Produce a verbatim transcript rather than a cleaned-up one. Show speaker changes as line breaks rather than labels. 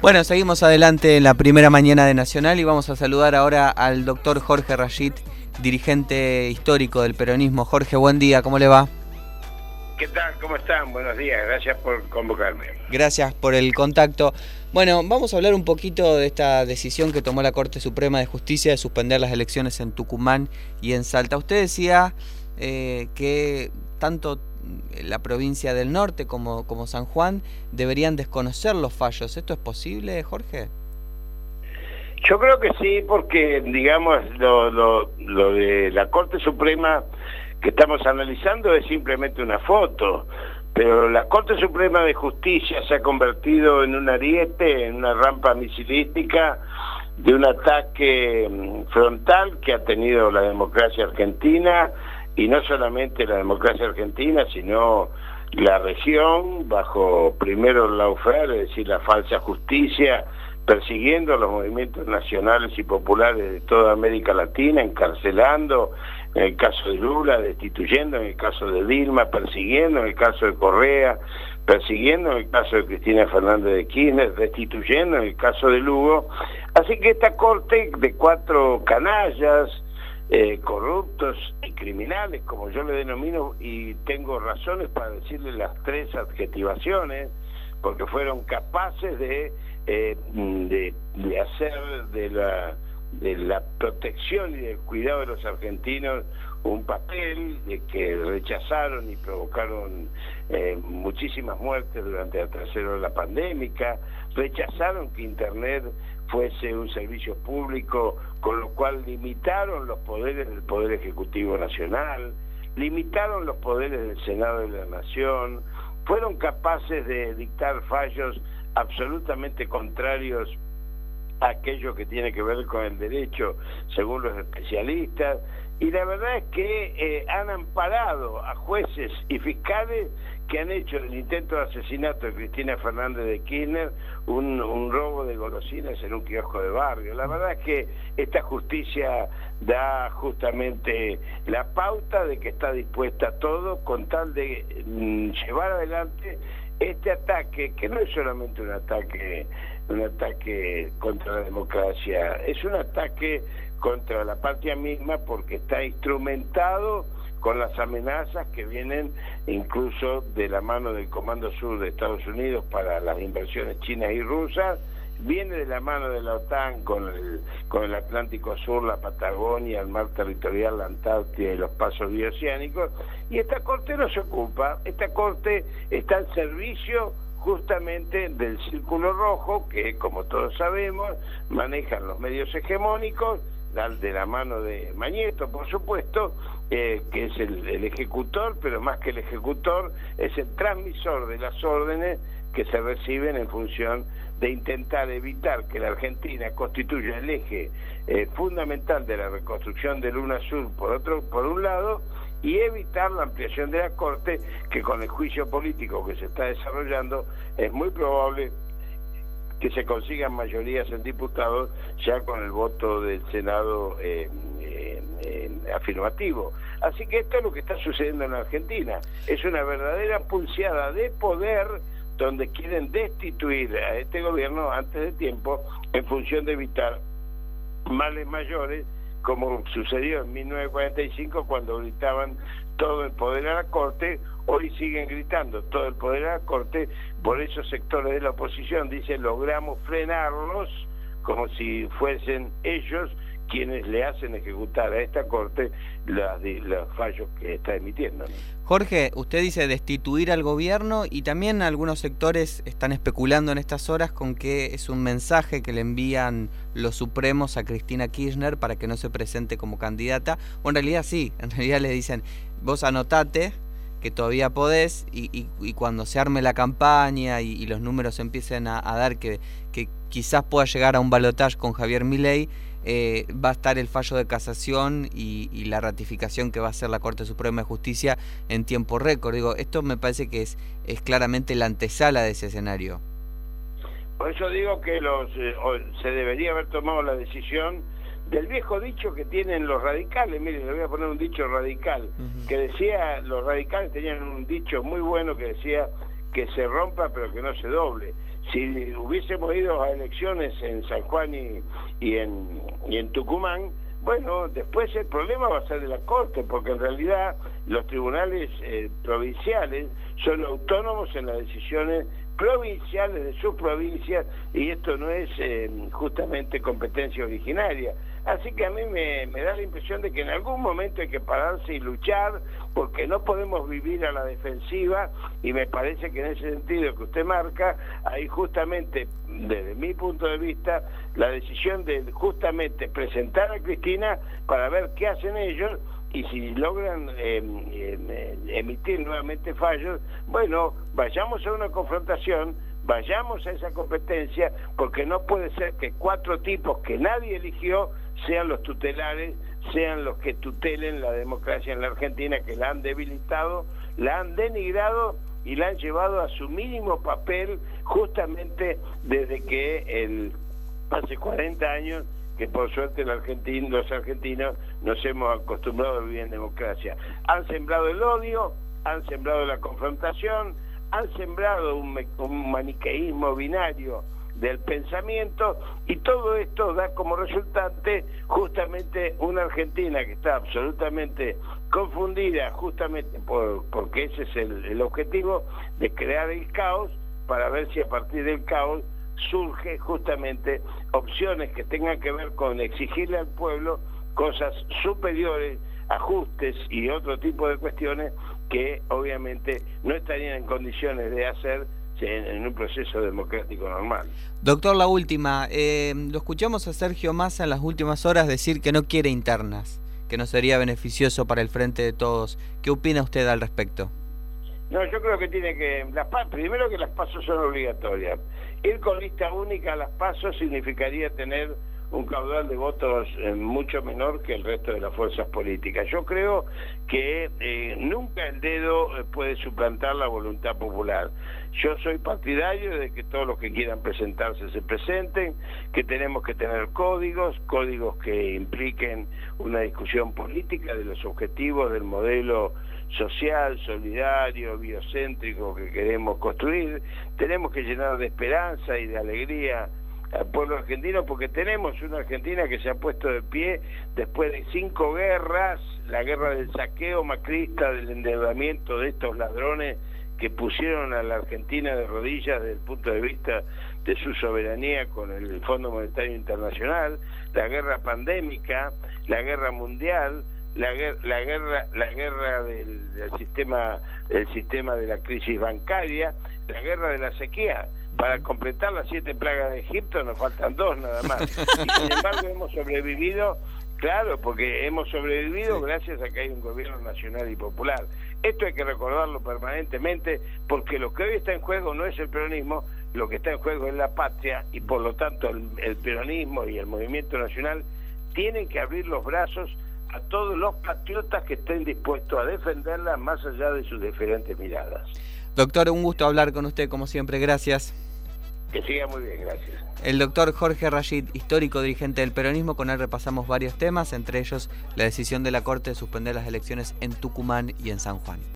Bueno, seguimos adelante en la primera mañana de Nacional y vamos a saludar ahora al doctor Jorge Rayit, dirigente histórico del peronismo. Jorge, buen día, ¿cómo le va?
¿Qué tal? ¿Cómo están? Buenos días, gracias por convocarme.
Gracias por el contacto. Bueno, vamos a hablar un poquito de esta decisión que tomó la Corte Suprema de Justicia de suspender las elecciones en Tucumán y en Salta. Usted decía eh, que tanto la provincia del norte como, como San Juan deberían desconocer los fallos. ¿Esto es posible, Jorge?
Yo creo que sí, porque digamos lo, lo, lo de la Corte Suprema que estamos analizando es simplemente una foto, pero la Corte Suprema de Justicia se ha convertido en un ariete, en una rampa misilística de un ataque frontal que ha tenido la democracia argentina, y no solamente la democracia argentina, sino la región, bajo primero el lawfare, es decir, la falsa justicia, persiguiendo los movimientos nacionales y populares de toda América Latina, encarcelando, en el caso de Lula, destituyendo, en el caso de Dilma, persiguiendo, en el caso de Correa, persiguiendo, en el caso de Cristina Fernández de Kirchner, destituyendo, en el caso de Lugo. Así que esta corte de cuatro canallas, eh, corruptos y criminales, como yo le denomino, y tengo razones para decirle las tres adjetivaciones, porque fueron capaces de, eh, de, de hacer de la, de la protección y del cuidado de los argentinos un papel de que rechazaron y provocaron eh, muchísimas muertes durante la tercera ola pandémica, rechazaron que Internet fuese un servicio público, con lo cual limitaron los poderes del Poder Ejecutivo Nacional, limitaron los poderes del Senado de la Nación, fueron capaces de dictar fallos absolutamente contrarios a aquello que tiene que ver con el derecho, según los especialistas, y la verdad es que eh, han amparado a jueces y fiscales que han hecho del intento de asesinato de Cristina Fernández de Kirchner un, un robo de golosinas en un kiosco de barrio. La verdad es que esta justicia da justamente la pauta de que está dispuesta a todo con tal de mm, llevar adelante este ataque, que no es solamente un ataque, un ataque contra la democracia, es un ataque contra la patria misma, porque está instrumentado con las amenazas que vienen incluso de la mano del Comando Sur de Estados Unidos para las inversiones chinas y rusas, viene de la mano de la OTAN con el, con el Atlántico Sur, la Patagonia, el mar territorial, la Antártida y los pasos bioceánicos, y esta Corte no se ocupa. Esta Corte está al servicio justamente del Círculo Rojo, que como todos sabemos manejan los medios hegemónicos, de la mano de Mañeto, por supuesto, eh, que es el, el ejecutor, pero más que el ejecutor, es el transmisor de las órdenes que se reciben en función de intentar evitar que la Argentina constituya el eje eh, fundamental de la reconstrucción del UNASUR, por otro, por un lado, y evitar la ampliación de la Corte, que con el juicio político que se está desarrollando es muy probable que se consigan mayorías en diputados ya con el voto del Senado eh, eh, eh, afirmativo. Así que esto es lo que está sucediendo en Argentina. Es una verdadera pulseada de poder donde quieren destituir a este gobierno antes de tiempo en función de evitar males mayores, como sucedió en mil novecientos cuarenta y cinco cuando gritaban todo el poder a la Corte. Hoy siguen gritando todo el poder a la Corte, por esos sectores de la oposición dicen logramos frenarlos, como si fuesen ellos quienes le hacen ejecutar a esta Corte las, los fallos que está emitiendo, ¿no?
Jorge, usted dice destituir al gobierno, y también algunos sectores están especulando en estas horas con que es un mensaje que le envían los supremos a Cristina Kirchner para que no se presente como candidata, o en realidad sí, en realidad le dicen vos anotate que todavía podés, y, y, y cuando se arme la campaña y, y los números empiecen a, a dar que, que quizás pueda llegar a un balotaje con Javier Milei, eh, va a estar el fallo de casación y, y la ratificación que va a hacer la Corte Suprema de Justicia en tiempo récord. Digo, esto me parece que es, es claramente la antesala de ese escenario.
Por eso digo que los eh, se debería haber tomado la decisión del viejo dicho que tienen los radicales. Miren, le voy a poner un dicho radical, uh-huh. que decía, los radicales tenían un dicho muy bueno que decía que se rompa pero que no se doble. si hubiésemos ido a elecciones en San Juan y, y, en, y en Tucumán, bueno, después el problema va a ser de la Corte, porque en realidad los tribunales eh, provinciales son autónomos en las decisiones provinciales de sus provincias, y esto no es eh, justamente competencia originaria. Así que a mí me, me da la impresión de que en algún momento hay que pararse y luchar, porque no podemos vivir a la defensiva, y me parece que en ese sentido que usted marca, hay justamente, desde mi punto de vista, la decisión de justamente presentar a Cristina para ver qué hacen ellos, y si logran eh, eh, emitir nuevamente fallos, bueno, vayamos a una confrontación, vayamos a esa competencia, porque no puede ser que cuatro tipos que nadie eligió sean los tutelares, sean los que tutelen la democracia en la Argentina, que la han debilitado, la han denigrado y la han llevado a su mínimo papel, justamente desde que el, hace cuarenta años que por suerte el argentino, los argentinos nos hemos acostumbrado a vivir en democracia. Han sembrado el odio, han sembrado la confrontación, han sembrado un, un maniqueísmo binario del pensamiento, y todo esto da como resultante justamente una Argentina que está absolutamente confundida, justamente por, porque ese es el, el objetivo de crear el caos, para ver si a partir del caos surge justamente opciones que tengan que ver con exigirle al pueblo cosas superiores, ajustes y otro tipo de cuestiones que obviamente no estarían en condiciones de hacer en, en un proceso democrático normal.
Doctor, la última, eh, lo escuchamos a Sergio Massa en las últimas horas decir que no quiere internas, que no sería beneficioso para el Frente de Todos. ¿Qué opina usted al respecto?
No, yo creo que tiene que... Las, primero que las pasos son obligatorias. Ir con lista única a las pasos significaría tener un caudal de votos eh, mucho menor que el resto de las fuerzas políticas. Yo creo que eh, nunca el dedo eh, puede suplantar la voluntad popular. Yo soy partidario de que todos los que quieran presentarse se presenten, que tenemos que tener códigos, códigos que impliquen una discusión política de los objetivos del modelo social, solidario, biocéntrico que queremos construir. Tenemos que llenar de esperanza y de alegría al pueblo argentino, porque tenemos una Argentina que se ha puesto de pie después de cinco guerras, la guerra del saqueo macrista, del endeudamiento de estos ladrones que pusieron a la Argentina de rodillas desde el punto de vista de su soberanía con el Fondo Monetario Internacional, la guerra pandémica, la guerra mundial, la guerra, la guerra, la guerra del, del sistema, del sistema de la crisis bancaria, la guerra de la sequía. Para completar las siete plagas de Egipto nos faltan dos nada más. Y sin embargo hemos sobrevivido, claro, porque hemos sobrevivido sí. gracias a que hay un gobierno nacional y popular. Esto hay que recordarlo permanentemente, porque lo que hoy está en juego no es el peronismo, lo que está en juego es la patria, y por lo tanto el, el peronismo y el movimiento nacional tienen que abrir los brazos a todos los patriotas que estén dispuestos a defenderla más allá de sus diferentes miradas.
Doctor, un gusto hablar con usted como siempre, gracias.
Que siga muy bien, gracias.
El doctor Jorge Rashid, histórico dirigente del peronismo, con él repasamos varios temas, entre ellos la decisión de la Corte de suspender las elecciones en Tucumán y en San Juan.